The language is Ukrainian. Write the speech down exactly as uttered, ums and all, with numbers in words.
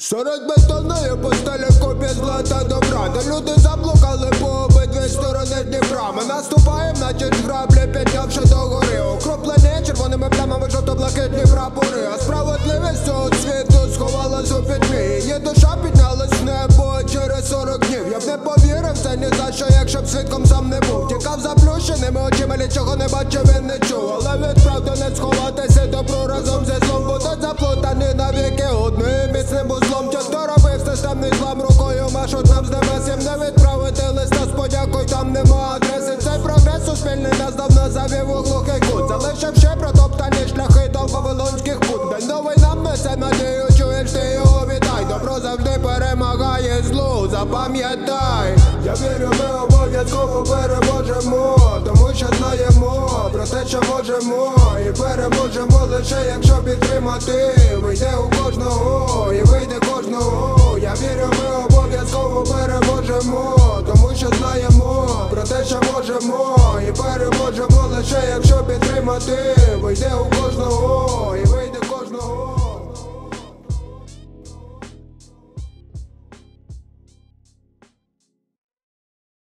Серед бетонної постелі копія зла та добра, де люди заблукали по обидві сторони Дніпра. Ми наступаєм, наче ж граблі, піднявши до гори, окроплені червоними плямами жовто-блакитні прапори. А справедливість цього світу сховалась у пітьмі. Її душа піднялась в небо через сорок днів. Я б не повірив це ні за що, якщо б свідком сам не був. Тікав заплющеними очима, нічого не бачив і не чув. Але від правди не сховатися, добро разом зі злом будуть заплутані навіки одним міцним узлом. Ті, хто робив системний злам, рукою машуть нам з небес. Їм не відправити листа з подякою, там нема адреси. Цей прогрес суспільний нас давно завів у глухий кут, залишив ще протоптані шляхи до вавилонських пут. День новий нам несе надію, чуєш, ти його вітай. Добро завжди перемагає злу, запам'ятай. Я вірю, ми обов'язково переможемо, тому що знаємо про те, що можемо. І переможемо лише, якщо підтримати. Вийде у кожного, і вийде кожного. Я вірю, ми обов'язково переможемо, тому що знаємо про те, що можемо. І переможемо лише, якщо підтримати. Вийде у кожного.